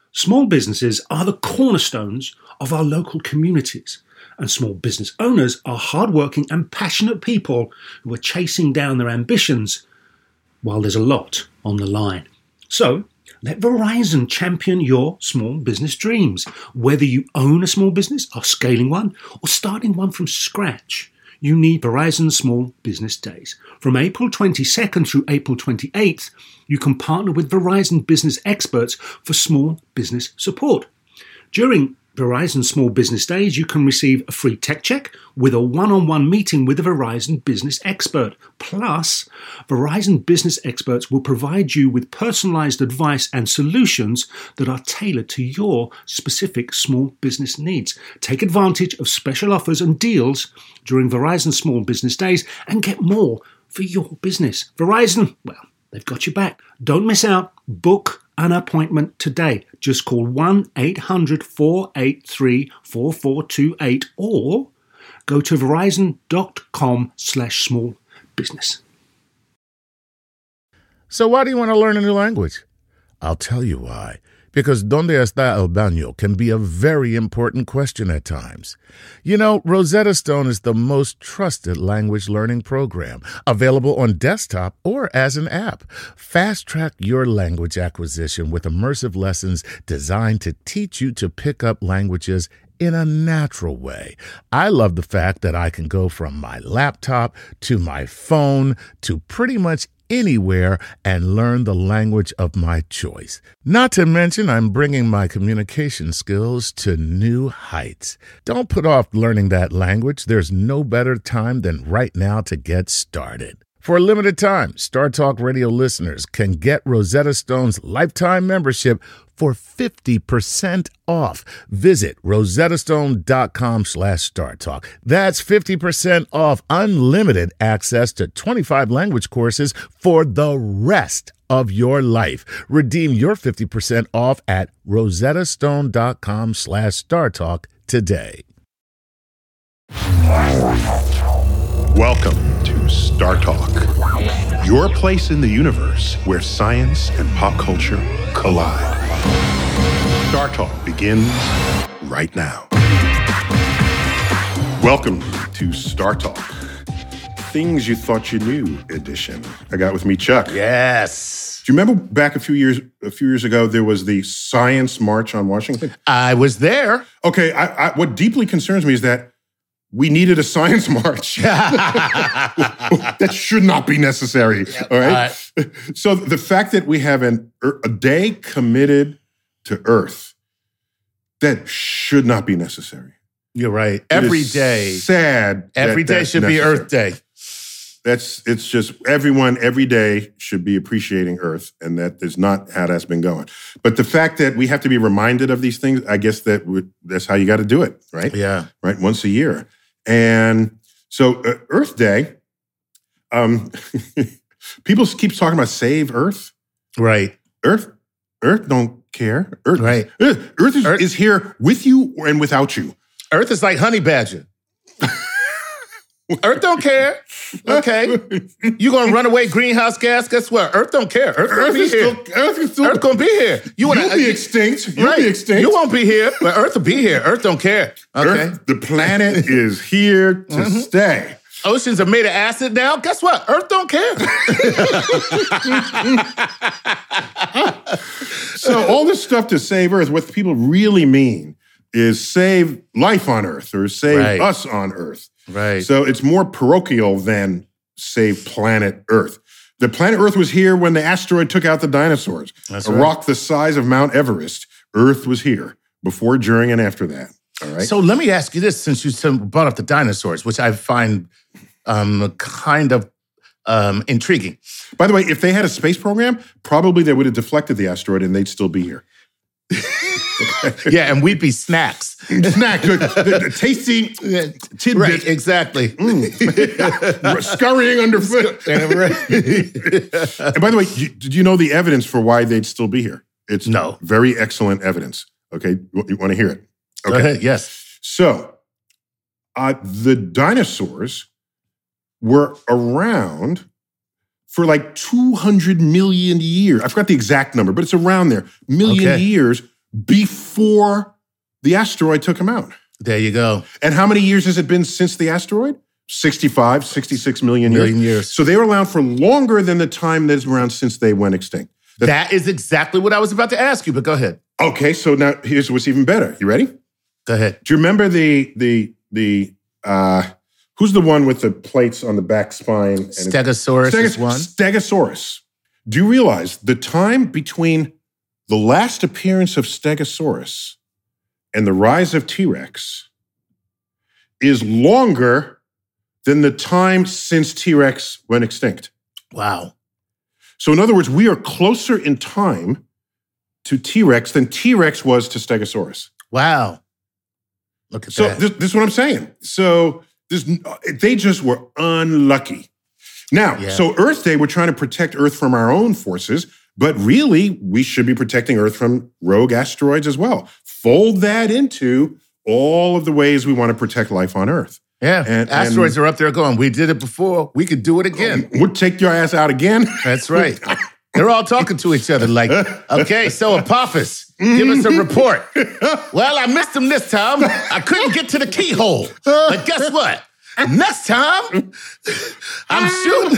Small businesses are the cornerstones of our local communities, and small business owners are hardworking and passionate people who are chasing down their ambitions while there's a lot on the line. So, let Verizon champion your small business dreams. Whether you own a small business, are scaling one, or starting one from scratch, you need Verizon Small Business Days. From April 22nd through April 28th, you can partner with Verizon business experts for small business support. During Verizon Small Business Days, you can receive a free tech check with a one-on-one meeting with a Verizon business expert. Plus, Verizon business experts will provide you with personalized advice and solutions that are tailored to your specific small business needs. Take advantage of special offers and deals during Verizon Small Business Days and get more for your business. Verizon, well, they've got your back. Don't miss out. Book an appointment today. Just call 1-800-483-4428 or go to verizon.com/small business. So why do you want to learn a new language? I'll tell you why. Because ¿Dónde está el baño? Can be a very important question at times. You know, Rosetta Stone is the most trusted language learning program, available on desktop or as an app. Fast-track your language acquisition with immersive lessons designed to teach you to pick up languages in a natural way. I love the fact that I can go from my laptop to my phone to pretty much anywhere and learn the language of my choice. Not to mention, I'm bringing my communication skills to new heights. Don't put off learning that language. There's no better time than right now to get started. For a limited time, Star Talk Radio listeners can get Rosetta Stone's lifetime membership for 50% off. Visit rosettastone.com/StarTalk. That's 50% off unlimited access to 25 language courses for the rest of your life. Redeem your 50% off at rosettastone.com/StarTalk today. Welcome to Star Talk, your place in the universe where science and pop culture collide. Star Talk begins right now. Welcome to Star Talk, Things You Thought You Knew edition. I got with me Chuck. Yes. Do you remember back a few years ago, there was the Science March on Washington? I was there. Okay, what deeply concerns me is that we needed a science march. That should not be necessary, all right? So the fact that we have a day committed to Earth, that should not be necessary. You're right. Every day. Sad. Every day should be Earth Day. It's just everyone every day should be appreciating Earth, and that is not how that's been going. But the fact that we have to be reminded of these things, I guess that's how you got to do it, right? Yeah. Right, once a year. And so Earth Day, people keep talking about save Earth. Right. Earth don't care. Earth, right. Earth is here with you and without you. Earth is like honey badger. Earth don't care. Okay. You gonna run away greenhouse gas? Guess what? Earth don't care. Earth gonna be here. Earth gonna be here. You'll be extinct. You'll be extinct. You won't be here, but Earth will be here. Earth don't care. Okay. Earth, the planet is here to stay. Oceans are made of acid now. Guess what? Earth don't care. So all this stuff to save Earth, what people really mean is save life on Earth or save us on Earth. Right. So it's more parochial than save planet Earth. The planet Earth was here when the asteroid took out the dinosaurs. That's a right. rock the size of Mount Everest. Earth was here before, during, and after that. All right. So let me ask you this, since you brought up the dinosaurs, which I find kind of intriguing. By the way, if they had a space program, probably they would have deflected the asteroid and they'd still be here. Yeah, and we'd be snacks. Snack, tasty tidbit. Right, exactly. Scurrying underfoot. And by the way, did you know the evidence for why they'd still be here? It's very excellent evidence. Okay, you want to hear it? Okay. Go ahead, yes. So, the dinosaurs were around for like 200 million years. I forgot the exact number, but it's around there. Million years before the asteroid took them out. There you go. And how many years has it been since the asteroid? 65, 66 million years. So they were around for longer than the time that's around since they went extinct. That is exactly what I was about to ask you, but go ahead. Okay, so now here's what's even better. You ready? Go ahead. Do you remember the who's the one with the plates on the back spine? Stegosaurus is one. Stegosaurus. Do you realize the time between the last appearance of Stegosaurus and the rise of T-Rex is longer than the time since T-Rex went extinct? Wow. So in other words, we are closer in time to T-Rex than T-Rex was to Stegosaurus. Wow. Look at that. So this is what I'm saying. So they just were unlucky. Now, So Earth Day, we're trying to protect Earth from our own forces, but really we should be protecting Earth from rogue asteroids as well. Fold that into all of the ways we want to protect life on Earth. Yeah, asteroids are up there going, we did it before, we could do it again. We'll take your ass out again. That's right. They're all talking to each other like, okay, so Apophis, give us a report. Well, I missed him this time. I couldn't get to the keyhole. But guess what? Next time, I'm shooting.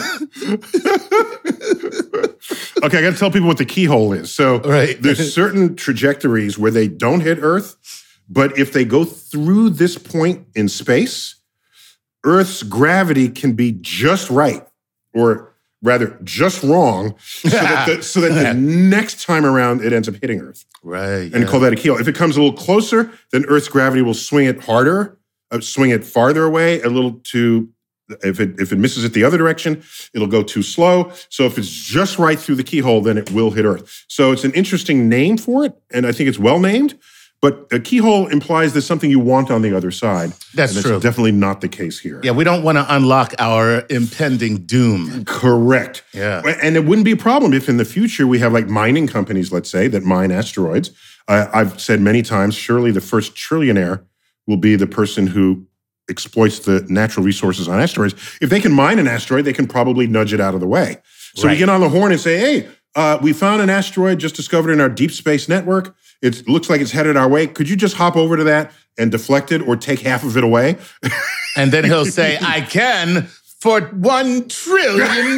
Okay, I got to tell people what the keyhole is. So there's certain trajectories where they don't hit Earth, but if they go through this point in space, Earth's gravity can be just right, or rather, just wrong, so that the next time around it ends up hitting Earth. Right. And call that a keyhole. If it comes a little closer, then Earth's gravity will swing it harder, swing it farther away, a little too. If it misses it the other direction, it'll go too slow. So if it's just right through the keyhole, then it will hit Earth. So it's an interesting name for it, and I think it's well named. But a keyhole implies there's something you want on the other side. That's true. That's definitely not the case here. Yeah, we don't want to unlock our impending doom. Correct. Yeah. And it wouldn't be a problem if in the future we have like mining companies, let's say, that mine asteroids. I've said many times, surely the first trillionaire will be the person who exploits the natural resources on asteroids. If they can mine an asteroid, they can probably nudge it out of the way. So we get on the horn and say, hey, we found an asteroid just discovered in our deep space network. It looks like it's headed our way. Could you just hop over to that and deflect it or take half of it away? And then he'll say, I can for $1 trillion.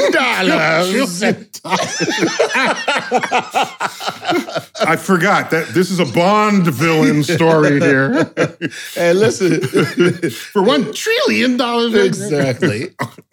I forgot that this is a Bond villain story here. Hey, listen. For $1 trillion. Exactly.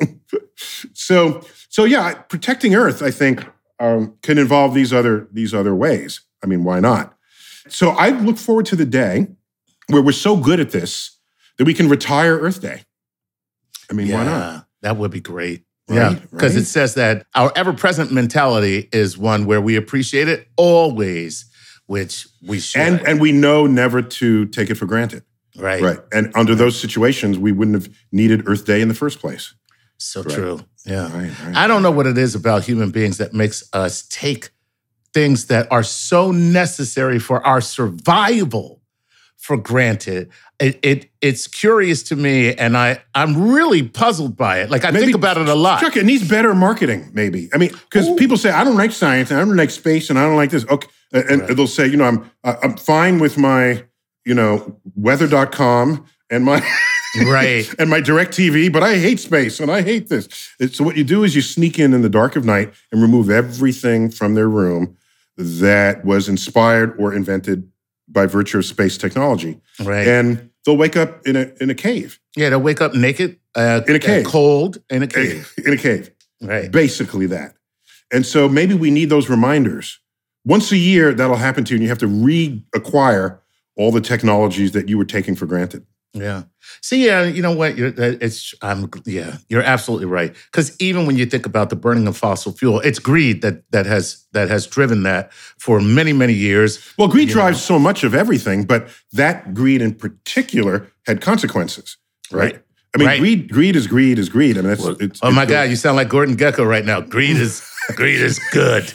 So yeah, protecting Earth, I think, can involve these other ways. I mean, why not? So I look forward to the day where we're so good at this that we can retire Earth Day. I mean, why not? That would be great. Right, yeah, because it says that our ever-present mentality is one where we appreciate it always, which we should. And we know never to take it for granted. Right. And under those situations, we wouldn't have needed Earth Day in the first place. So true. Yeah. Right. I don't know what it is about human beings that makes us take things that are so necessary for our survival for granted. It's curious to me, and I'm really puzzled by it. Like, I think about it a lot. Chuck, it needs better marketing, maybe. I mean, because people say, I don't like science, and I don't like space, and I don't like this. Okay. And they'll say, I'm fine with my, weather.com and my... Right. And my DirecTV, but I hate space and I hate this. So what you do is you sneak in the dark of night and remove everything from their room that was inspired or invented by virtue of space technology. Right. And they'll wake up in a cave. Yeah, they'll wake up naked, in a cave. Cold, in a cave. In a cave. Right. Basically that. And so maybe we need those reminders. Once a year, that'll happen to you, and you have to reacquire all the technologies that you were taking for granted. Yeah. See, yeah, you know what? You're absolutely right. Because even when you think about the burning of fossil fuel, it's greed that has driven that for many, many years. Well, greed drives so much of everything, but that greed in particular had consequences, right? I mean, greed is greed is greed. I mean, oh my God, you sound like Gordon Gekko right now. Greed is good.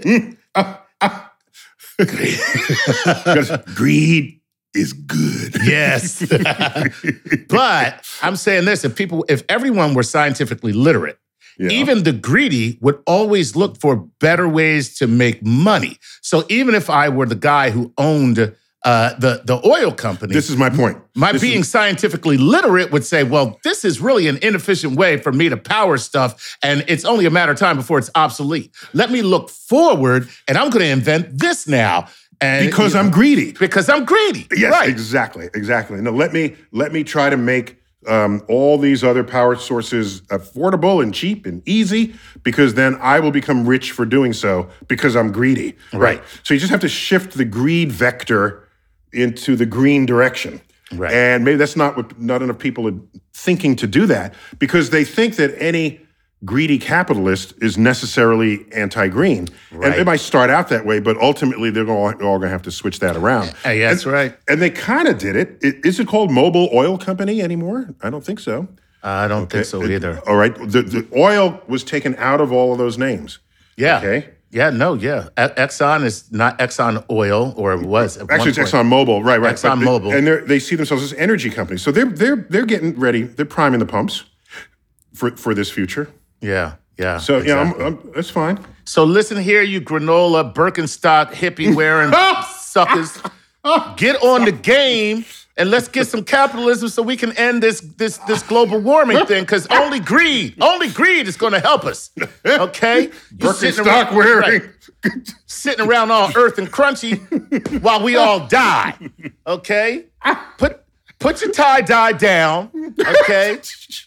Greed is good. Yes. But I'm saying this, if everyone were scientifically literate, Yeah. Even the greedy would always look for better ways to make money. So even if I were the guy who owned the oil company, This is my point. being scientifically literate would say, well, this is really an inefficient way for me to power stuff, and it's only a matter of time before it's obsolete. Let me look forward, and I'm going to invent this now. And Because I'm greedy. Because I'm greedy. Yes, Right. exactly. No, let me try to make all these other power sources affordable and cheap and easy, because then I will become rich for doing so because I'm greedy. Right. So you just have to shift the greed vector into the green direction. Right. And maybe that's not enough people are thinking to do that, because they think that any greedy capitalist is necessarily anti-green. Right. And it might start out that way, but ultimately they're all going to have to switch that around. Yeah, that's right. And they kind of did it. Is it called Mobil Oil Company anymore? I don't think so. I don't think so either. All right. The oil was taken out of all of those names. Yeah. Okay. Yeah, no, yeah. Exxon is not Exxon Oil, or it was at Actually, it's one point. ExxonMobil, right? ExxonMobil. And they see themselves as energy companies. So they're getting ready. They're priming the pumps for this future. Yeah. So exactly. yeah, that's fine. So listen here, you granola, Birkenstock, hippie-wearing suckers. Get on the game and let's get some capitalism so we can end this global warming thing, because only greed is going to help us, okay? Birkenstock wearing. Sitting around all earth and crunchy while we all die, okay? Put your tie-dye down, okay?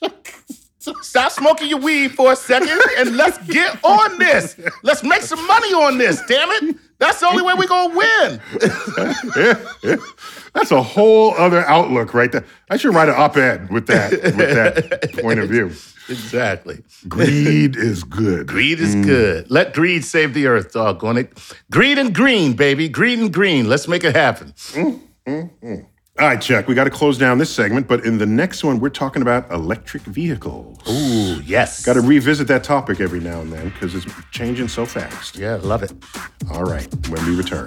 Stop smoking your weed for a second and let's get on this. Let's make some money on this, damn it. That's the only way we're going to win. That's a whole other outlook right there. I should write an op-ed with that point of view. Exactly. Greed is good. Greed is good. Let greed save the earth, doggone it. Greed and green, baby. Greed and green. Let's make it happen. All right, Chuck, we got to close down this segment, but in the next one, we're talking about electric vehicles. Ooh, yes. Got to revisit that topic every now and then because it's changing so fast. Yeah, love it. All right, when we return.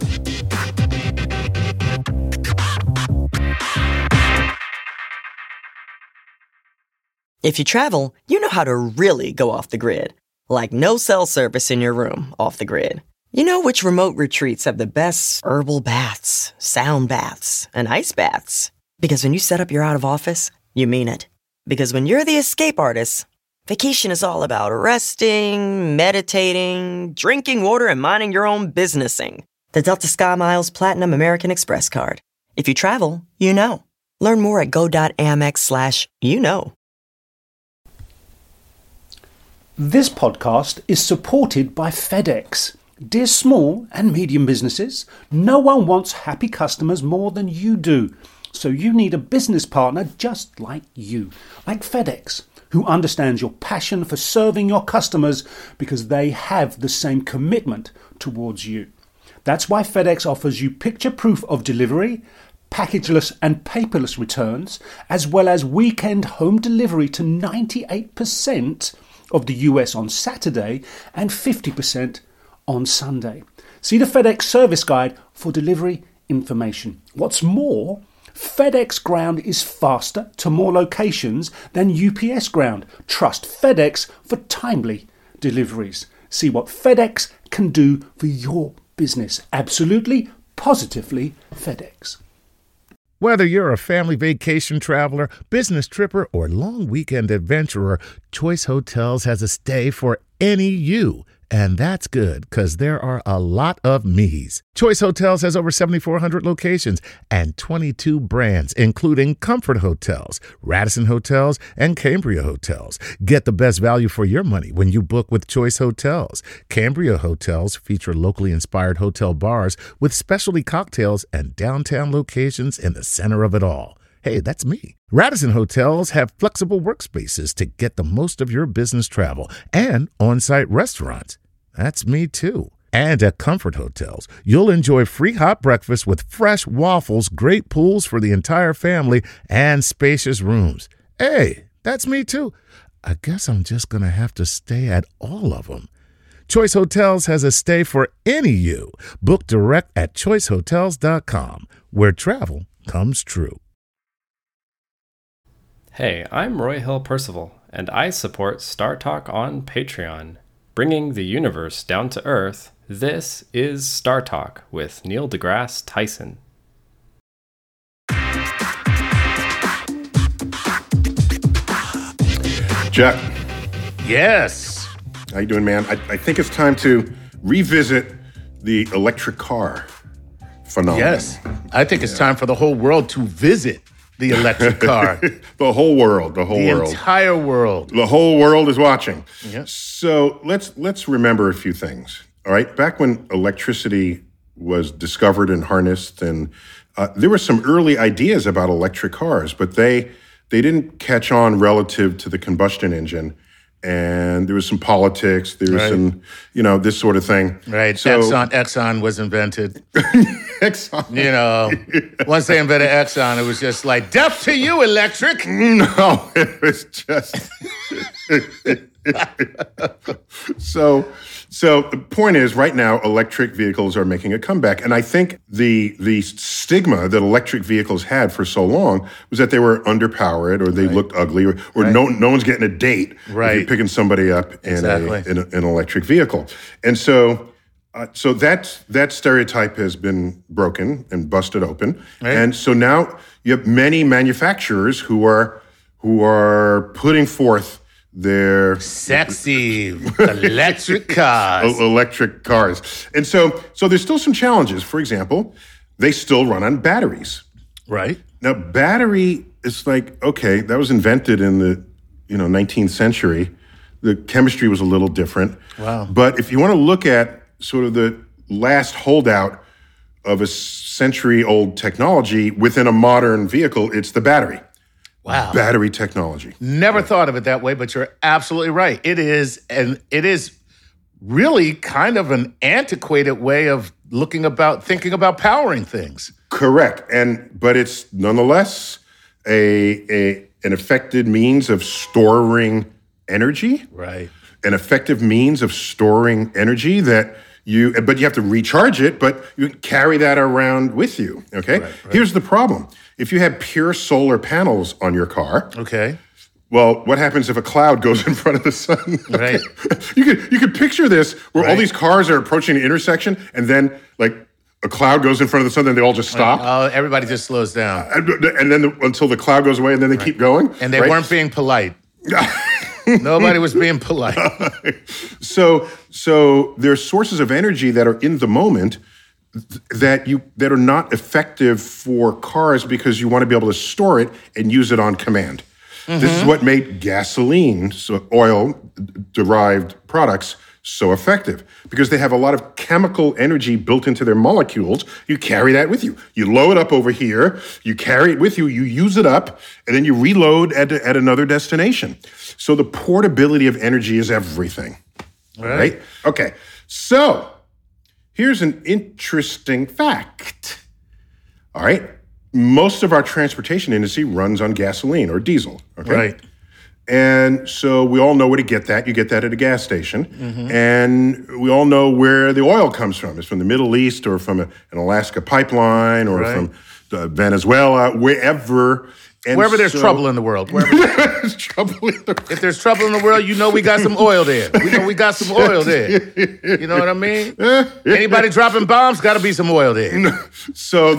If you travel, you know how to really go off the grid. Like no cell service in your room off the grid. You know which remote retreats have the best herbal baths, sound baths, and ice baths. Because when you set up your out of office, you mean it. Because when you're the escape artist, vacation is all about resting, meditating, drinking water, and minding your own businessing. The Delta SkyMiles Platinum American Express card. If you travel, you know. Learn more at go.amex/you-know. This podcast is supported by FedEx. Dear small and medium businesses, no one wants happy customers more than you do. So you need a business partner just like you, like FedEx, who understands your passion for serving your customers because they have the same commitment towards you. That's why FedEx offers you picture proof of delivery, packageless and paperless returns, as well as weekend home delivery to 98% of the US on Saturday and 50% on Sunday. See the FedEx service guide for delivery information. What's more, FedEx Ground is faster to more locations than UPS Ground. Trust FedEx for timely deliveries. See what FedEx can do for your business. Absolutely, positively FedEx. Whether you're a family vacation traveler, business tripper, or long weekend adventurer, Choice Hotels has a stay for any you. And that's good, because there are a lot of me's. Choice Hotels has over 7,400 locations and 22 brands, including Comfort Hotels, Radisson Hotels, and Cambria Hotels. Get the best value for your money when you book with Choice Hotels. Cambria Hotels feature locally inspired hotel bars with specialty cocktails and downtown locations in the center of it all. Hey, that's me. Radisson Hotels have flexible workspaces to get the most of your business travel and on-site restaurants. That's me too. And at Comfort Hotels, you'll enjoy free hot breakfast with fresh waffles, great pools for the entire family, and spacious rooms. Hey, that's me too. I guess I'm just going to have to stay at all of them. Choice Hotels has a stay for any you. Book direct at choicehotels.com, where travel comes true. Hey, I'm Roy Hill Percival, and I support Star Talk on Patreon. Bringing the universe down to Earth, this is Star Talk with Neil deGrasse Tyson. Jack. Yes. How you doing, man? I think it's time to revisit the electric car phenomenon. Yes. I think it's time for the whole world to visit the electric car. The whole world. The entire world. The whole world is watching. Yep. So let's remember a few things. All right. Back when electricity was discovered and harnessed, and there were some early ideas about electric cars, but they didn't catch on relative to the combustion engine. And there was some politics, there was some, this sort of thing. Right. So, Exxon was invented. Exxon. Once they invented Exxon, it was just like, death to you, electric. No, it was just... So the point is, right now, electric vehicles are making a comeback. And I think the stigma that electric vehicles had for so long was that they were underpowered, or they looked ugly, or no one's getting a date if you're picking somebody up in an electric vehicle. And so that stereotype has been broken and busted open. Right. And so now you have many manufacturers who are putting forth their sexy electric cars. Electric cars. And so there's still some challenges. For example, they still run on batteries. Right. Now, battery is like, okay, that was invented in the 19th century. The chemistry was a little different. Wow. But if you want to look at sort of the last holdout of a century-old technology within a modern vehicle, it's the battery. Wow. Battery technology. Never thought of it that way, but you're absolutely right. It is really kind of an antiquated way of thinking about powering things. Correct. But it's nonetheless an effective means of storing energy. Right. An effective means of storing energy but you have to recharge it, but you carry that around with you, okay? Right. Here's the problem. If you have pure solar panels on your car, okay. Well, what happens if a cloud goes in front of the sun? Right. You could picture this where all these cars are approaching an intersection, and then like a cloud goes in front of the sun, then they all just stop. Oh, everybody just slows down. And then until the cloud goes away, and then they keep going. And they weren't being polite. Nobody was being polite. So there are sources of energy that are in the moment that are not effective for cars because you want to be able to store it and use it on command. Mm-hmm. This is what made gasoline, so oil-derived products, so effective, because they have a lot of chemical energy built into their molecules. You carry that with you. You load up over here, you carry it with you, you use it up, and then you reload at another destination. So the portability of energy is everything. Right? Okay. So here's an interesting fact. All right. Most of our transportation industry runs on gasoline or diesel. Okay. Right. And so we all know where to get that. You get that at a gas station. Mm-hmm. And we all know where the oil comes from. It's from the Middle East or from an Alaska pipeline or from Venezuela, wherever. And wherever there's trouble in the world. There's trouble in the world. If there's trouble in the world, you know we got some oil there. We know we got some oil there. You know what I mean? Anybody dropping bombs, got to be some oil there. So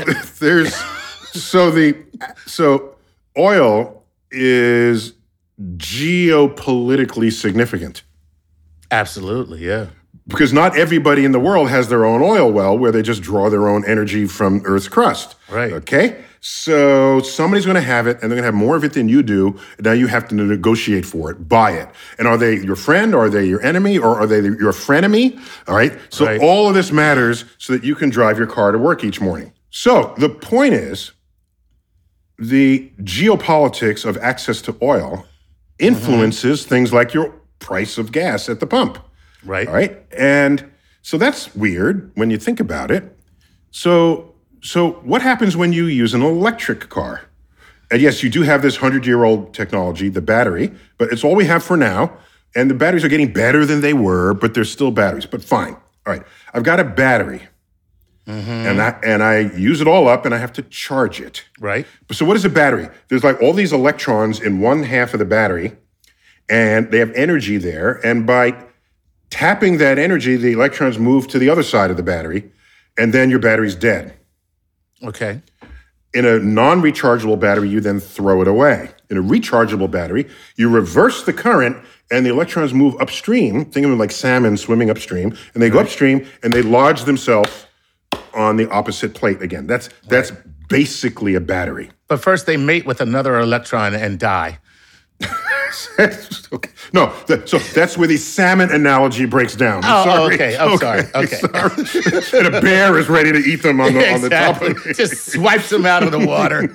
oil is geopolitically significant. Absolutely, yeah. Because not everybody in the world has their own oil well where they just draw their own energy from Earth's crust. Right. Okay? So somebody's going to have it, and they're going to have more of it than you do. Now you have to negotiate for it, buy it. And are they your friend, or are they your enemy, or are they your frenemy? All right? So all of this matters so that you can drive your car to work each morning. So the point is, the geopolitics of access to oil influences things like your price of gas at the pump. Right. All right. And so that's weird when you think about it. So what happens when you use an electric car? And yes, you do have this 100-year-old technology, the battery, but it's all we have for now. And the batteries are getting better than they were, but they're still batteries. But fine. All right. I've got a battery. Mm-hmm. And I use it all up, and I have to charge it. Right. So what is a battery? There's like all these electrons in one half of the battery, and they have energy there. And by tapping that energy, the electrons move to the other side of the battery, and then your battery's dead. Okay. In a non-rechargeable battery, you then throw it away. In a rechargeable battery, you reverse the current, and the electrons move upstream. Think of them like salmon swimming upstream, and they go upstream, and they lodge themselves on the opposite plate again. That's basically a battery. But first, they mate with another electron and die. Okay. No, so that's where the salmon analogy breaks down. Okay. Sorry. And a bear is ready to eat them on the top of it. Just swipes them out of the water.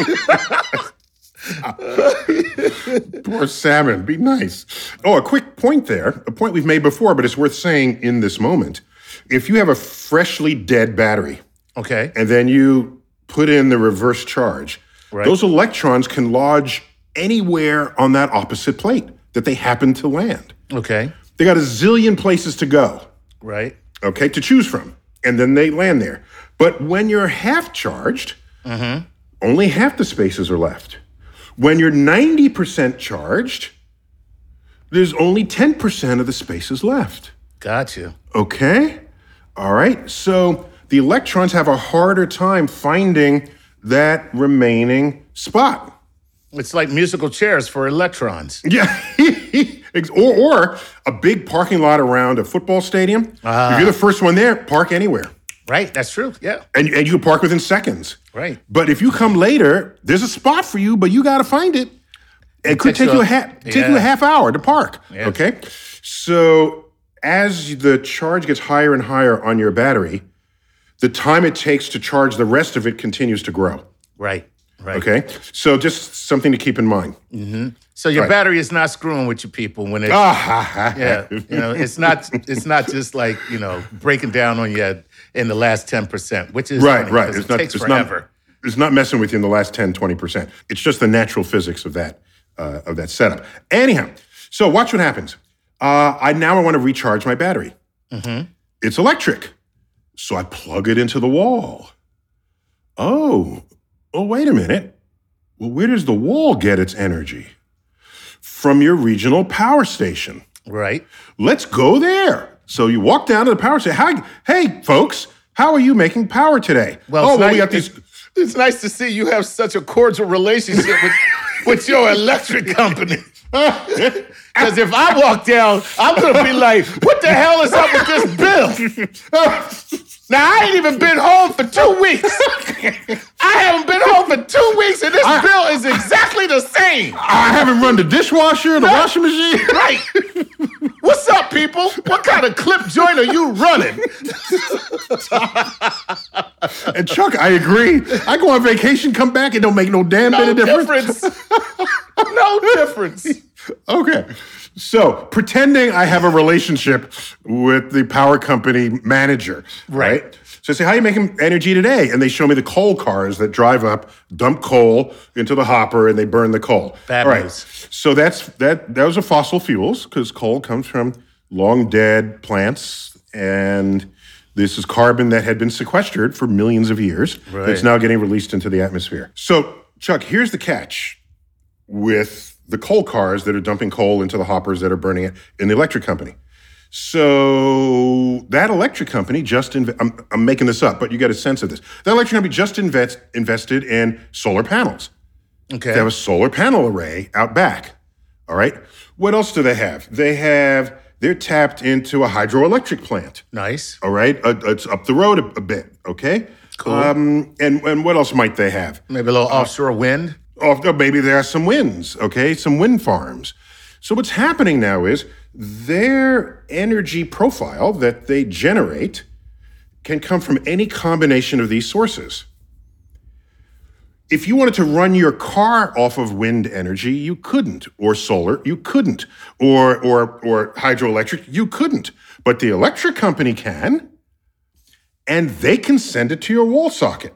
Poor salmon. Be nice. Oh, a quick point there. A point we've made before, but it's worth saying in this moment. If you have a freshly dead battery, okay, and then you put in the reverse charge, those electrons can lodge anywhere on that opposite plate that they happen to land. Okay. They got a zillion places to go. Right. Okay, to choose from. And then they land there. But when you're half charged, only half the spaces are left. When you're 90% charged, there's only 10% of the spaces left. Gotcha. Okay? All right. So the electrons have a harder time finding that remaining spot. It's like musical chairs for electrons. Yeah. or a big parking lot around a football stadium. If you're the first one there, park anywhere. Right. That's true. Yeah. And you can park within seconds. Right. But if you come later, there's a spot for you, but you got to find it. It could take you a half hour to park. Yeah. Okay. So as the charge gets higher and higher on your battery, the time it takes to charge the rest of it continues to grow. Right. Right. Okay. So just something to keep in mind. Mm-hmm. So your battery is not screwing with you people when it's it's not just like, breaking down on you in the last 10%, which is right. It takes forever. It's not messing with you in the last 10, 20%. It's just the natural physics of that setup. Anyhow, so watch what happens. I want to recharge my battery. Mm-hmm. It's electric. So I plug it into the wall. Oh, wait a minute. Well, where does the wall get its energy? From your regional power station. Right. Let's go there. So you walk down to the power station. Hey, folks, how are you making power today? Well, we got these. It's nice to see you have such a cordial relationship with your electric company. Because if I walk down, I'm going to be like, what the hell is up with this bill? Now, I ain't even been home for 2 weeks. I haven't been home for 2 weeks, and this bill is exactly the same. I haven't run the dishwasher, the washing machine. Right. What's up, people? What kind of clip joint are you running? And Chuck, I agree. I go on vacation, come back, it don't make no damn bit of difference. No difference. Okay. So, pretending I have a relationship with the power company manager, right? So I say, how are you making energy today? And they show me the coal cars that drive up, dump coal into the hopper, and they burn the coal. Bad news. So those are fossil fuels, because coal comes from long dead plants, and this is carbon that had been sequestered for millions of years. Right. That's now getting released into the atmosphere. So, Chuck, here's the catch with the coal cars that are dumping coal into the hoppers that are burning it in the electric company. So that electric company I'm making this up, but you get a sense of this. That electric company just invested in solar panels. Okay. They have a solar panel array out back. All right. What else do they have? They're tapped into a hydroelectric plant. Nice. All right. It's up the road a bit. Okay. Cool. And what else might they have? Maybe a little offshore wind. Maybe there are some winds, okay? Some wind farms. So what's happening now is their energy profile that they generate can come from any combination of these sources. If you wanted to run your car off of wind energy, you couldn't. Or solar, you couldn't. Or hydroelectric, you couldn't. But the electric company can, and they can send it to your wall socket.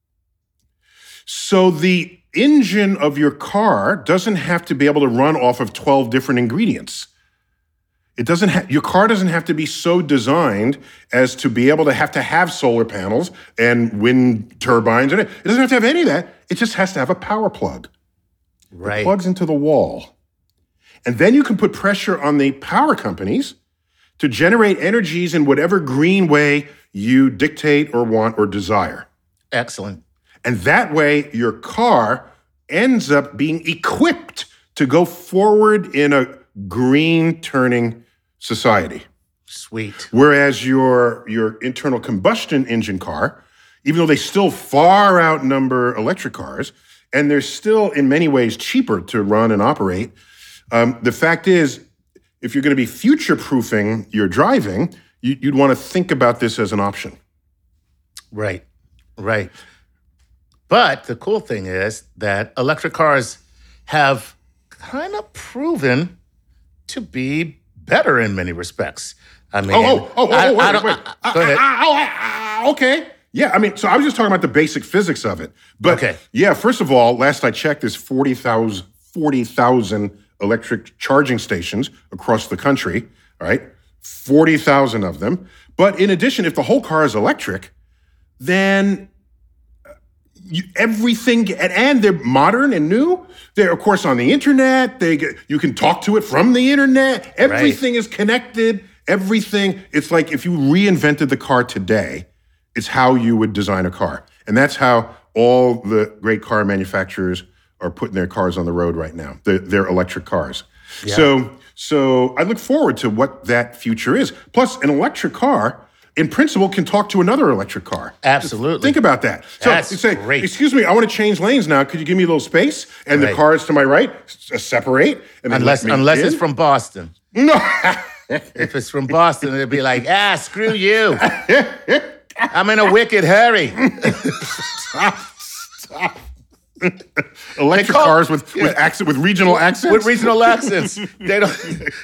So the engine of your car doesn't have to be able to run off of 12 different ingredients. Your car doesn't have to be so designed as to be able to have solar panels and wind turbines. It doesn't have to have any of that. It just has to have a power plug. Right. It plugs into the wall. And then you can put pressure on the power companies to generate energies in whatever green way you dictate or want or desire. Excellent. And that way, your car ends up being equipped to go forward in a green turning society. Sweet. Whereas your internal combustion engine car, even though they still far outnumber electric cars, and they're still in many ways cheaper to run and operate, the fact is, if you're going to be future-proofing your driving, you'd want to think about this as an option. Right. But the cool thing is that electric cars have kind of proven to be better in many respects. I mean, wait. Go ahead. Okay. Yeah, I mean, so I was just talking about the basic physics of it. But okay. Yeah, first of all, last I checked, there's 40,000 electric charging stations across the country, all right? 40,000 of them. But in addition, if the whole car is electric, then everything, and they're modern and new. They're, of course, on the internet. You can talk to it from the internet. Everything is connected. Everything. It's like if you reinvented the car today, it's how you would design a car. And that's how all the great car manufacturers are putting their cars on the road right now. They're electric cars. Yeah. So I look forward to what that future is. Plus, an electric car, in principle, can talk to another electric car. Absolutely. Think about that. So That's you say, great. excuse me, I want to change lanes now. Could you give me a little space? And the cars to my right separate. And then Unless it's from Boston. No. If it's from Boston, it'd be like, screw you. I'm in a wicked hurry. Stop. Electric cars with regional accents? With regional accents. They don't.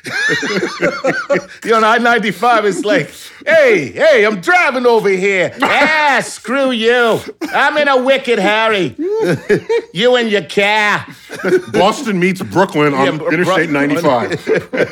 On I-95, it's like, hey, I'm driving over here. Screw you. I'm in a wicked hurry. You and your car. Boston meets Brooklyn on Interstate 95.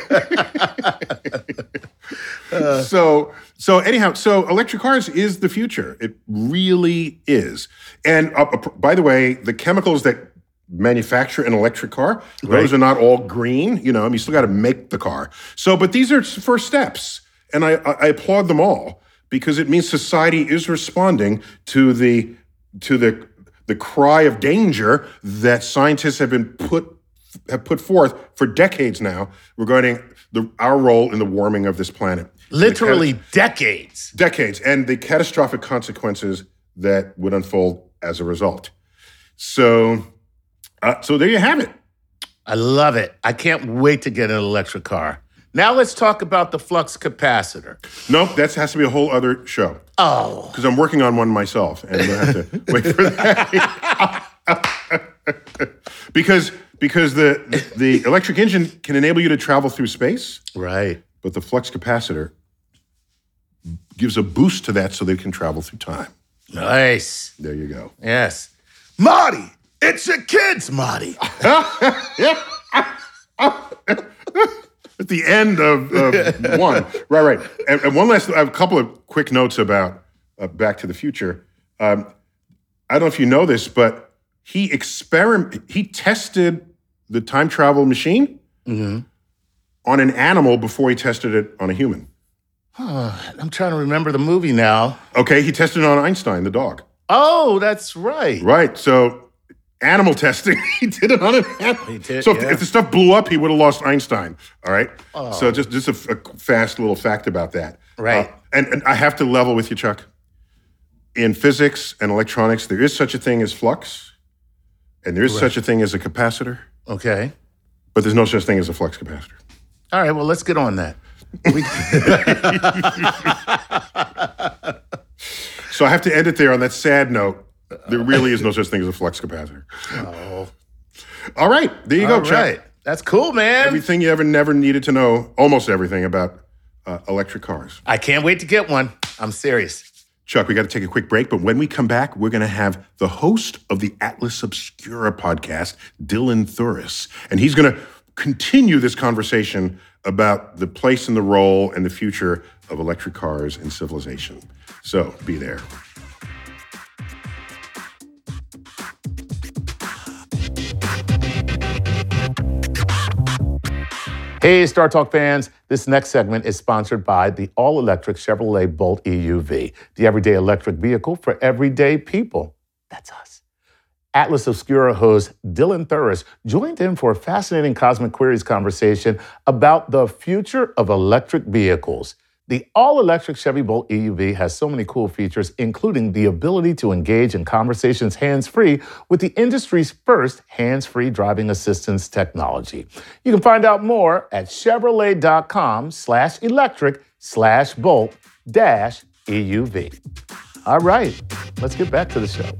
So electric cars is the future. It really is. And by the way, the chemicals that manufacture an electric car, those are not all green. You still got to make the car. But these are first steps, and I applaud them all because it means society is responding to the cry of danger that scientists have put forth for decades now regarding our role in the warming of this planet. Literally decades. Decades, and the catastrophic consequences that would unfold as a result. So there you have it. I love it. I can't wait to get an electric car. Now let's talk about the flux capacitor. Nope, that has to be a whole other show. Oh. Because I'm working on one myself, and we'll have to wait for that. because the electric engine can enable you to travel through space. Right. But the flux capacitor gives a boost to that so they can travel through time. Nice. There you go. Yes. Marty, it's your kids, Marty. At the end of one. Right. And one last, I have a couple of quick notes about Back to the Future. I don't know if you know this, but he tested the time travel machine on an animal before he tested it on a human. I'm trying to remember the movie now. Okay, he tested it on Einstein, the dog. Oh, that's right. Right, so animal testing, he did it on an animal. He did, so if the stuff blew up, he would have lost Einstein, all right? Oh. So just a fast little fact about that. Right. And I have to level with you, Chuck. In physics and electronics, there is such a thing as flux, and there is such a thing as a capacitor. Okay. But there's no such thing as a flux capacitor. All right, well, let's get on that. So I have to end it there on that sad note. There really is no such thing as a flux capacitor. Oh. All right, there you go, Chuck. Right. That's cool, man. Everything you never needed to know, almost everything about electric cars. I can't wait to get one. I'm serious. Chuck, we got to take a quick break, but when we come back, we're going to have the host of the Atlas Obscura podcast, Dylan Thuris, and he's going to continue this conversation about the place and the role and the future of electric cars in civilization. So be there. Hey, Star Talk fans. This next segment is sponsored by the all-electric Chevrolet Bolt EUV, the everyday electric vehicle for everyday people. That's us. Atlas Obscura host Dylan Thuras joined in for a fascinating Cosmic Queries conversation about the future of electric vehicles. The all-electric Chevy Bolt EUV has so many cool features, including the ability to engage in conversations hands-free with the industry's first hands-free driving assistance technology. You can find out more at Chevrolet.com/electric/Bolt-EUV. All right, let's get back to the show.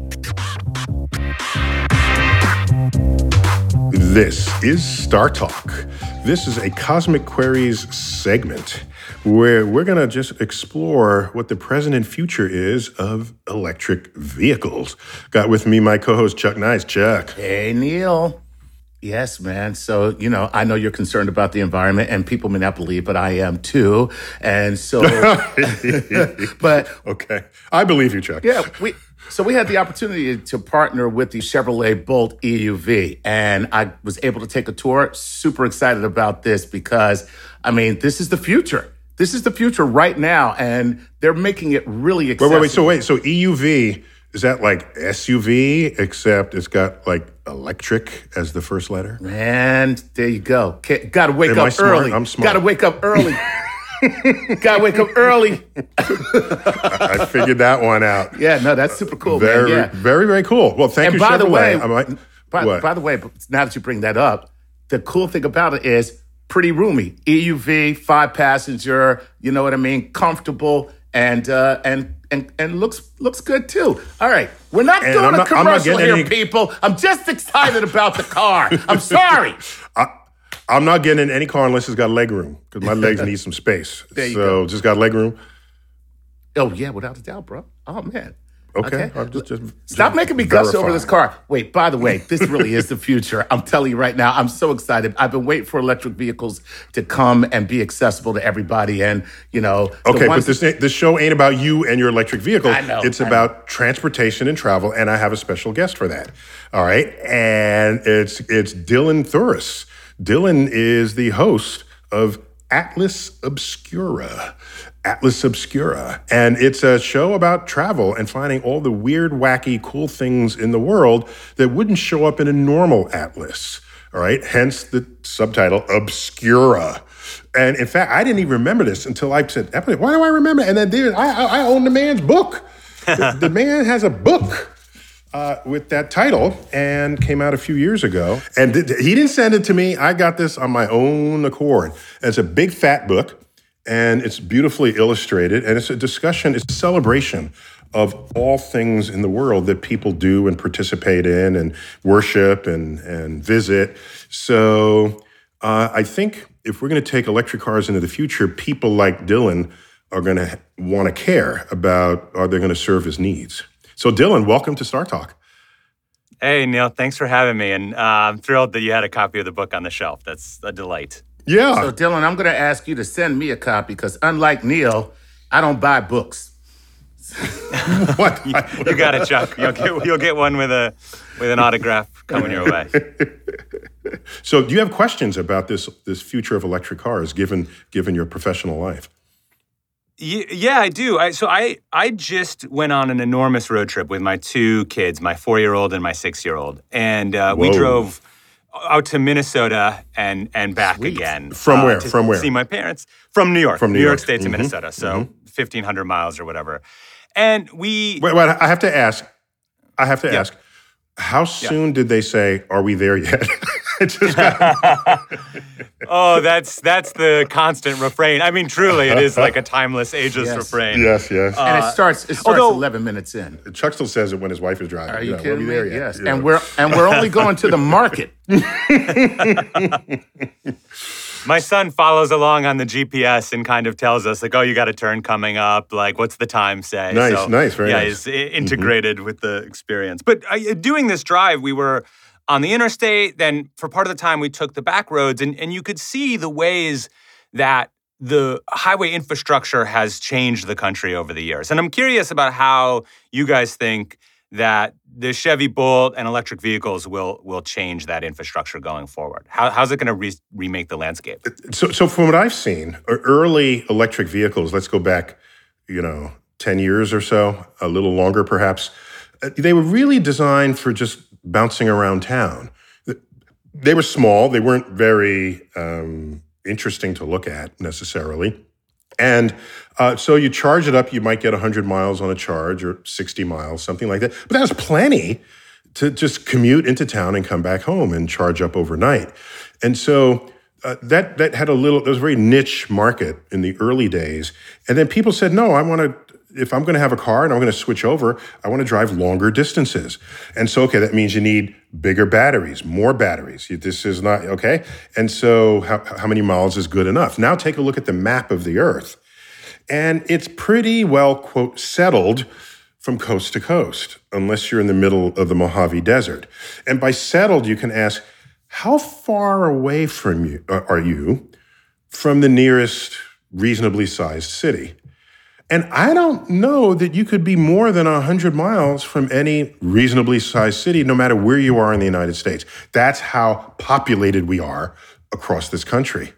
This is Star Talk. This is a Cosmic Queries segment where we're going to just explore what the present and future is of electric vehicles. Got with me my co-host, Chuck Nice. Chuck. Hey, Neil. Yes, man. So, I know you're concerned about the environment, and people may not believe, but I am too. And so, but... Okay. I believe you, Chuck. Yeah, we had the opportunity to partner with the Chevrolet Bolt EUV, and I was able to take a tour. Super excited about this because, this is the future. This is the future right now, and they're making it really accessible. Wait. So EUV, is that like SUV, except it's got like electric as the first letter? Man, there you go. Got to wake up early. I'm smart. Got to wake up early. Got to wake up early. I figured that one out. Yeah, no, that's super cool, very, man. Yeah. Very, very cool. Well, thank you, Chevrolet. By the way, now that you bring that up, the cool thing about it is pretty roomy. EUV, 5-passenger, you know what I mean? Comfortable and looks good too. All right, we're not doing a commercial here, people. I'm just excited about the car. I'm sorry. I'm not getting in any car unless it's got leg room because my legs need some space. So just got leg room. Oh yeah, without a doubt, bro. Oh man. Okay. Stop making me gush over this car. Wait, by the way, this really is the future. I'm telling you right now, I'm so excited. I've been waiting for electric vehicles to come and be accessible to everybody. And, Okay, but this show ain't about you and your electric vehicle. I know. It's about transportation and travel, and I have a special guest for that. All right? And it's Dylan Thuras. Dylan is the host of Atlas Obscura. Atlas Obscura. And it's a show about travel and finding all the weird, wacky, cool things in the world that wouldn't show up in a normal atlas. All right? Hence the subtitle, Obscura. And in fact, I didn't even remember this until I said, why do I remember? And then I own the man's book. The man has a book with that title and came out a few years ago. And he didn't send it to me. I got this on my own accord. And it's a big, fat book. And it's beautifully illustrated, and it's a discussion, it's a celebration of all things in the world that people do and participate in and worship and visit. So I think if we're going to take electric cars into the future, people like Dylan are going to want to care about, are they going to serve his needs? So Dylan, welcome to Star Talk. Hey, Neil, thanks for having me. And I'm thrilled that you had a copy of the book on the shelf. That's a delight. Yeah. So, Dylan, I'm going to ask you to send me a copy because, unlike Neil, I don't buy books. What? You got it, Chuck. You'll get one with an autograph coming your way. So, do you have questions about this future of electric cars, given your professional life? Yeah, I do. I just went on an enormous road trip with my two kids, my 4-year-old and my 6-year-old, and we drove out to Minnesota and back again. From where? From where? See my parents. From New York. From New York State to Minnesota. So 1,500 miles or whatever. And we... Wait, I have to ask. How soon did they say, are we there yet? Oh, that's the constant refrain. I mean, truly, it is like a timeless, ageless refrain. Yes. And it starts 11 minutes in. Chuck still says it when his wife is driving. Are you kidding are we me? there yet? Yes. Yeah. And we're only going to the market. My son follows along on the GPS and kind of tells us, like, oh, you got a turn coming up. Like, what's the time say? Nice, very nice. Yeah, he's integrated with the experience. But doing this drive, we were on the interstate. Then for part of the time, we took the back roads. And you could see the ways that the highway infrastructure has changed the country over the years. And I'm curious about how you guys think that the Chevy Bolt and electric vehicles will change that infrastructure going forward? How's it going to remake the landscape? So from what I've seen, early electric vehicles, let's go back, 10 years or so, a little longer perhaps, they were really designed for just bouncing around town. They were small. They weren't very interesting to look at necessarily. And so you charge it up, you might get 100 miles on a charge or 60 miles, something like that. But that was plenty to just commute into town and come back home and charge up overnight. And so that had there was a very niche market in the early days. And then people said, no, if I'm going to have a car and I'm going to switch over, I want to drive longer distances. And so, okay, that means you need bigger batteries, more batteries. This is not, okay? And so how many miles is good enough? Now take a look at the map of the Earth. And it's pretty well, quote, settled from coast to coast, unless you're in the middle of the Mojave Desert. And by settled, you can ask, how far away are you from the nearest reasonably sized city? And I don't know that you could be more than 100 miles from any reasonably sized city, no matter where you are in the United States. That's how populated we are across this country.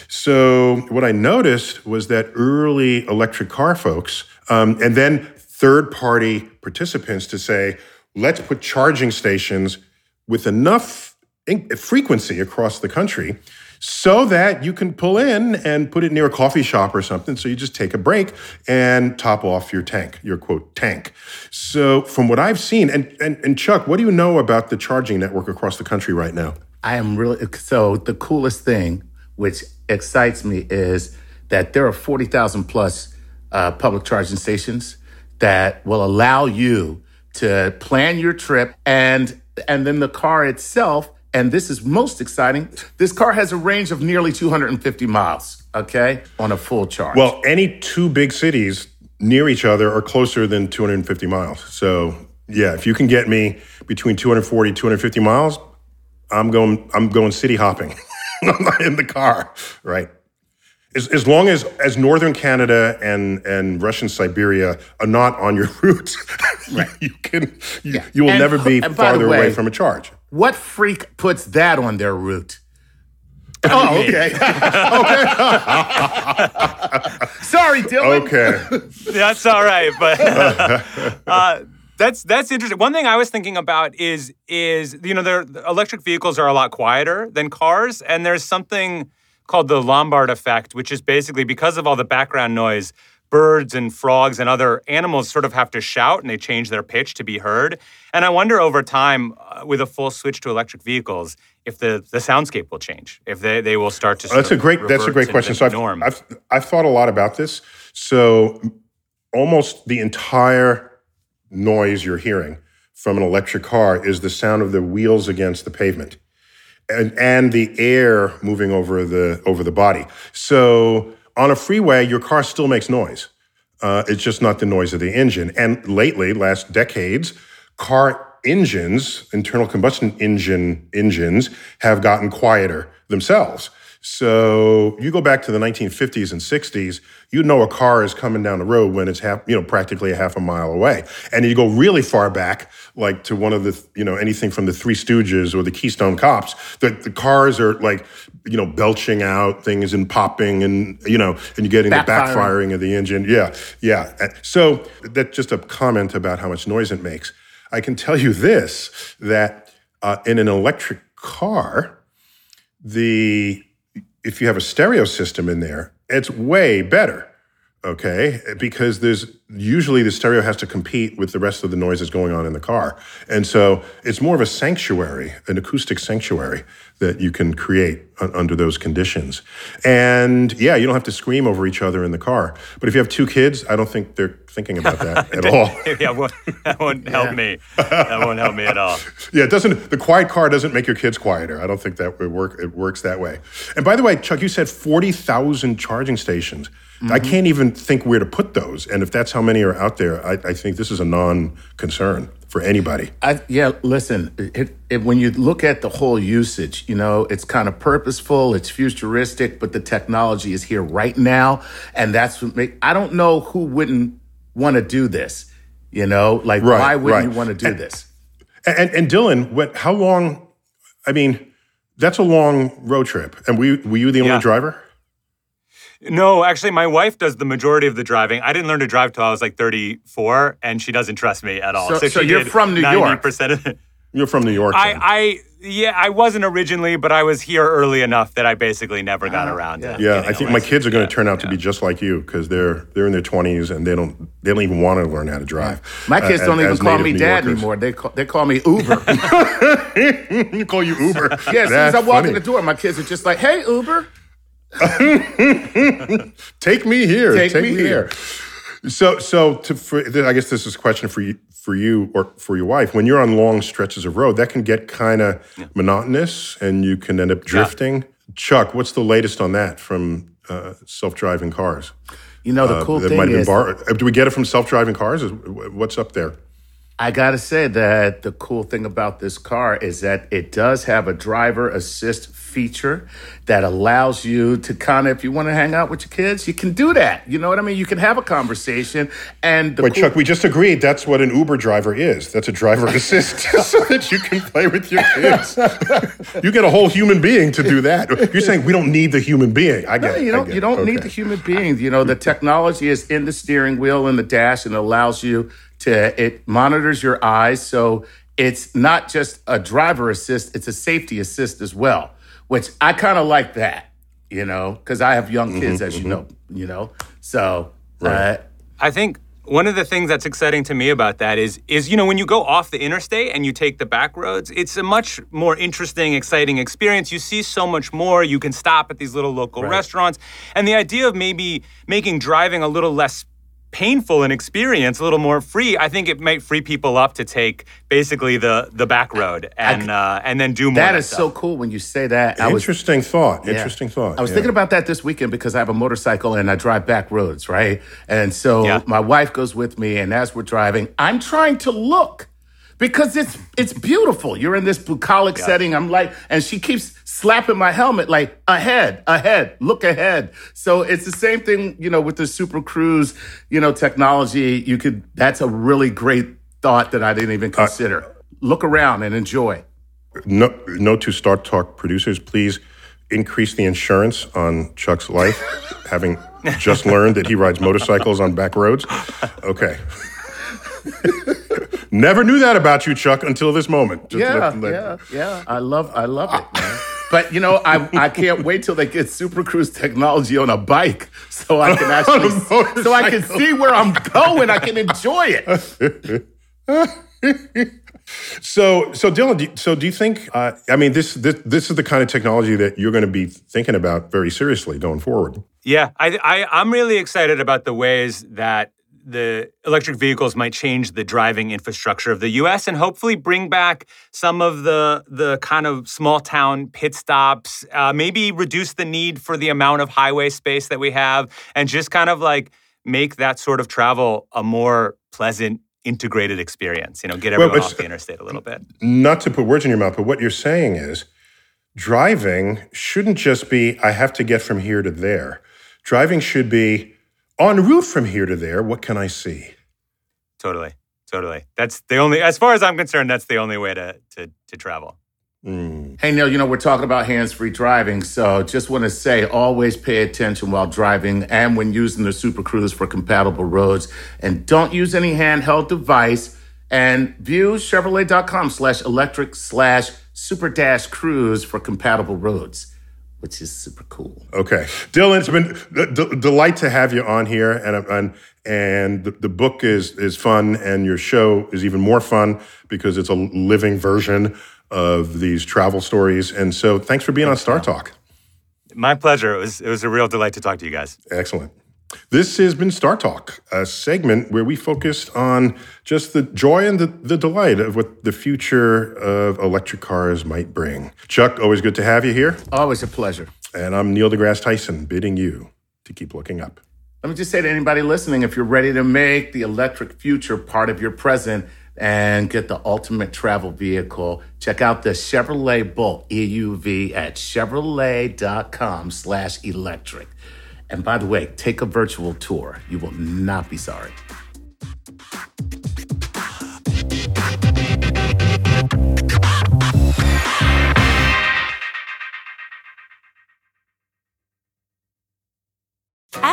So what I noticed was that early electric car folks, and then third-party participants to say, let's put charging stations with enough frequency across the country so that you can pull in and put it near a coffee shop or something. So you just take a break and top off your tank, your quote tank. So from what I've seen, and Chuck, what do you know about the charging network across the country right now? So the coolest thing, which excites me, is that there are 40,000 plus public charging stations that will allow you to plan your trip and then the car itself. And this is most exciting. This car has a range of nearly 250 miles, okay, on a full charge. Well, any two big cities near each other are closer than 250 miles. So, yeah, if you can get me between 240, 250 miles, I'm going city hopping in the car, right? As long as northern Canada and Russian Siberia are not on your route, right. you will never be farther away from a charge. What freak puts that on their route? Oh, okay. Sorry, Dylan. Okay. That's all right, but that's interesting. One thing I was thinking about is their electric vehicles are a lot quieter than cars, and there's something called the Lombard effect, which is basically because of all the background noise, birds and frogs and other animals sort of have to shout and they change their pitch to be heard. And I wonder over time, with a full switch to electric vehicles, if the soundscape will change, if they will start to. That's a great question. So I've thought a lot about this. So almost the entire noise you're hearing from an electric car is the sound of the wheels against the pavement. And the air moving over the body. So on a freeway, your car still makes noise. It's just not the noise of the engine. And lately, last decades, car engines, internal combustion engines, have gotten quieter themselves. So you go back to the 1950s and 60s, you know a car is coming down the road when it's practically a half a mile away. And you go really far back, like to one of the, anything from the Three Stooges or the Keystone Cops, the cars are like, belching out things and popping and you're getting the backfiring of the engine. Yeah. So that's just a comment about how much noise it makes. I can tell you this, that in an electric car, if you have a stereo system in there, it's way better, okay? Because usually the stereo has to compete with the rest of the noises going on in the car. And so it's more of a sanctuary, an acoustic sanctuary that you can create under those conditions. And yeah, you don't have to scream over each other in the car. But if you have two kids, I don't think they're thinking about that at all. Yeah, that won't help me. That won't help me at all. Yeah, the quiet car doesn't make your kids quieter. I don't think that it works that way. And by the way, Chuck, you said 40,000 charging stations. Mm-hmm. I can't even think where to put those. And if that's how many are out there, I think this is a non-concern for anybody. Listen, when you look at the whole usage, it's kind of purposeful, it's futuristic, but the technology is here right now. And that's what I don't know who wouldn't want to do this. You know, like, why wouldn't you want to do this? And Dylan, how long? I mean, that's a long road trip. And were you the only driver? No, actually, my wife does the majority of the driving. I didn't learn to drive till I was like 34, and she doesn't trust me at all. So you're from New York. 90% of it. You're from New York. I wasn't originally, but I was here early enough that I basically never got around to Yeah, I think my kids are going to turn out to be just like you because they're in their 20s and they don't even want to learn how to drive. My kids don't even call me dad anymore. They call me Uber. They call you Uber. Yeah, as soon as I walk in the door, my kids are just like, "Hey, Uber." Take me here. Take me here. So I guess this is a question for you or for your wife. When you're on long stretches of road, that can get kind of monotonous, and you can end up drifting. Yeah. Chuck, what's the latest on that from self-driving cars? You know, the cool thing is, do we get it from self-driving cars? What's up there? I got to say that the cool thing about this car is that it does have a driver assist feature that allows you to kind of, if you want to hang out with your kids, you can do that. You know what I mean? You can have a conversation. And Chuck, we just agreed that's what an Uber driver is. That's a driver assist so that you can play with your kids. You get a whole human being to do that. You're saying we don't need the human being. I get it. You don't need the human being. You know, the technology is in the steering wheel and the dash, and allows you it monitors your eyes. So it's not just a driver assist, it's a safety assist as well, which I kind of like that, you know, because I have young kids, as you know. So I think one of the things that's exciting to me about that is, you know, when you go off the interstate and you take the back roads, it's a much more interesting, exciting experience. You see so much more. You can stop at these little local restaurants. And the idea of maybe making driving a little less painful an experience, a little more free, I think it might free people up to take basically the back road and then do more. That is stuff. So cool when you say that. Interesting thought. I was thinking about that this weekend because I have a motorcycle and I drive back roads, right? And so my wife goes with me, and as we're driving, I'm trying to look because it's beautiful. You're in this bucolic setting. I'm like, and she keeps slapping my helmet like, ahead, look ahead. So it's the same thing, you know, with the Super Cruise, you know, technology. That's a really great thought that I didn't even consider. Look around and enjoy. Note to Start Talk producers, please increase the insurance on Chuck's life, having just learned that he rides motorcycles on back roads. Okay. Never knew that about you, Chuck, until this moment. Yeah. I love it, man. But, you know, I can't wait till they get Super Cruise technology on a bike so I can actually see where I'm going. I can enjoy it. So Dylan, do you think? I mean, this is the kind of technology that you're going to be thinking about very seriously going forward. Yeah, I'm really excited about the ways that the electric vehicles might change the driving infrastructure of the U.S. and hopefully bring back some of the kind of small town pit stops, maybe reduce the need for the amount of highway space that we have, and just kind of like make that sort of travel a more pleasant, integrated experience. You know, get everyone off the interstate a little bit. Not to put words in your mouth, but what you're saying is driving shouldn't just be, I have to get from here to there. Driving should be, en route from here to there, what can I see? Totally. That's the only, as far as I'm concerned, that's the only way to travel. Hey, Neil, you know, we're talking about hands-free driving, so just want to say always pay attention while driving and when using the Super Cruise for compatible roads. And don't use any handheld device. And view Chevrolet.com/electric/super-cruise for compatible roads, which is super cool. Okay. Dylan, it's been a delight to have you on here. And the book is fun, and your show is even more fun because it's a living version of these travel stories. And so thanks for being on Star Talk. My pleasure. It was a real delight to talk to you guys. Excellent. This has been Star Talk, a segment where we focused on just the joy and the delight of what the future of electric cars might bring. Chuck, always good to have you here. Always a pleasure. And I'm Neil deGrasse Tyson, bidding you to keep looking up. Let me just say to anybody listening, if you're ready to make the electric future part of your present and get the ultimate travel vehicle, check out the Chevrolet Bolt EUV at Chevrolet.com/electric. And by the way, take a virtual tour. You will not be sorry.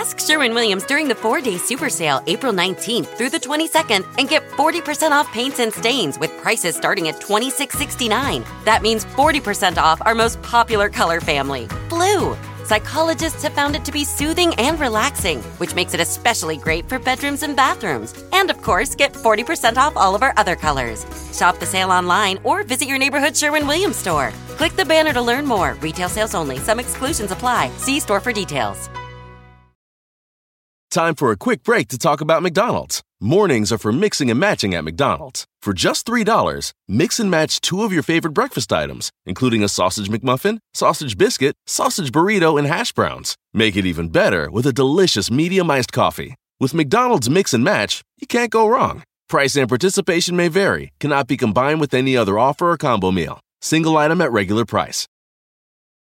Ask Sherwin-Williams during the 4-day super sale, April 19th through the 22nd, and get 40% off paints and stains with prices starting at $26.69. That means 40% off our most popular color family, blue. Psychologists have found it to be soothing and relaxing, which makes it especially great for bedrooms and bathrooms. And of course, get 40% off all of our other colors. Shop the sale online or visit your neighborhood Sherwin-Williams store. Click the banner to learn more. Retail sales only. Some exclusions apply. See store for details. Time for a quick break to talk about McDonald's. Mornings are for mixing and matching at McDonald's. For just $3, mix and match 2 of your favorite breakfast items, including a sausage McMuffin, sausage biscuit, sausage burrito, and hash browns. Make it even better with a delicious medium iced coffee. With McDonald's Mix and Match, you can't go wrong. Price and participation may vary, cannot be combined with any other offer or combo meal. Single item at regular price.